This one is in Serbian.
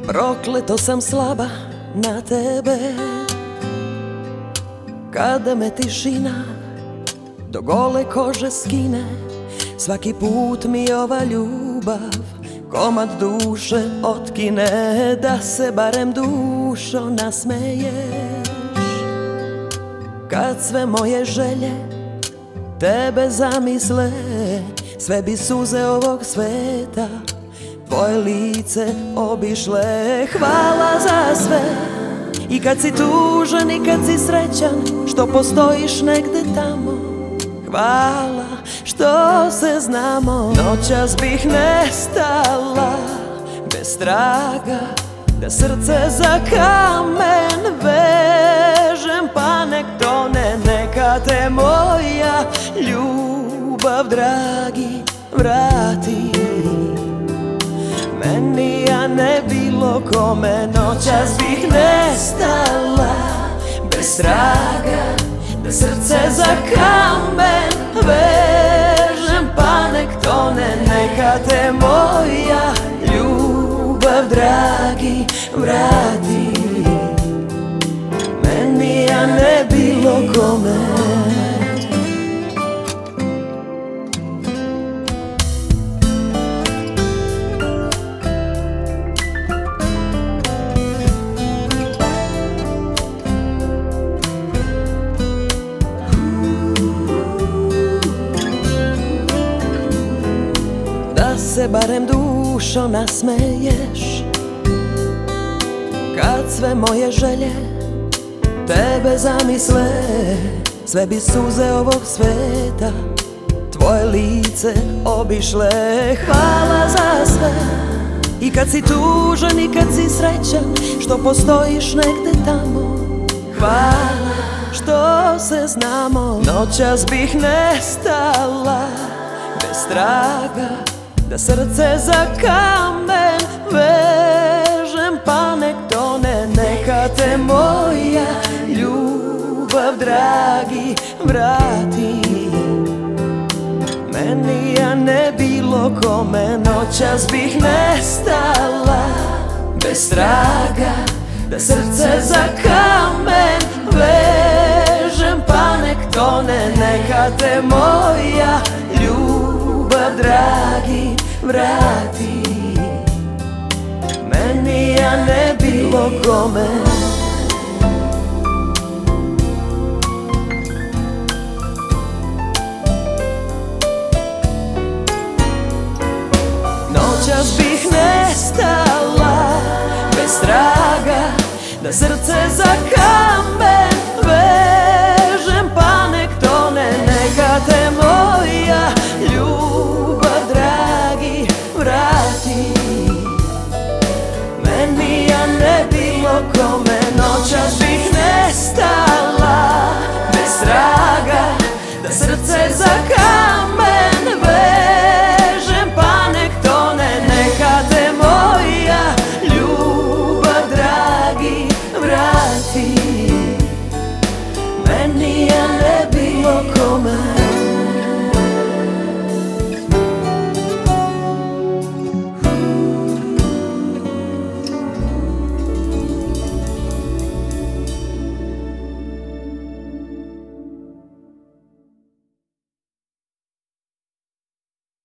Prokleto sam slaba na tebe, kada me tišina do gole kože skine. Svaki put mi ova ljubav komad duše otkine, da se barem dušo nasmeješ. Kad sve moje želje tebe zamisle, sve bi suze ovog sveta tvoje lice obišle. Hvala za sve, i kad si tužan i kad si srećan, što postojiš negde tamo. Hvala što se znamo. Noćas bih nestala bez traga, da srce za kamen vežem, pa nek tone, neka te moja ljubav, dragi, vrati meni, a ne bilo kome. Noćas bih nestala bez traga, da srce za kamen vežem, pa nek tone, neka te moja ljubav, dragi, vrati meni, a ne bilo kome. Da se barem dušo nasmeješ, kad sve moje želje tebe zamisle, sve bi suze ovog sveta tvoje lice obišle. Hvala za sve, i kad si tužan i kad si srećan, što postojiš negde tamo. Hvala što se znamo. Noćas bih nestala bez traga, da srce za kamen vežem, pa nek tone, neka te moja ljubav, dragi, vrati meni, a ne bilo kome. Noćas bih nestala bez traga, da srce za kamen vežem, pa nek tone, neka te moja ljubav, dragi, vrati meni, a ne bilo kome. Noćas bih nestala bez traga, da srce za kamen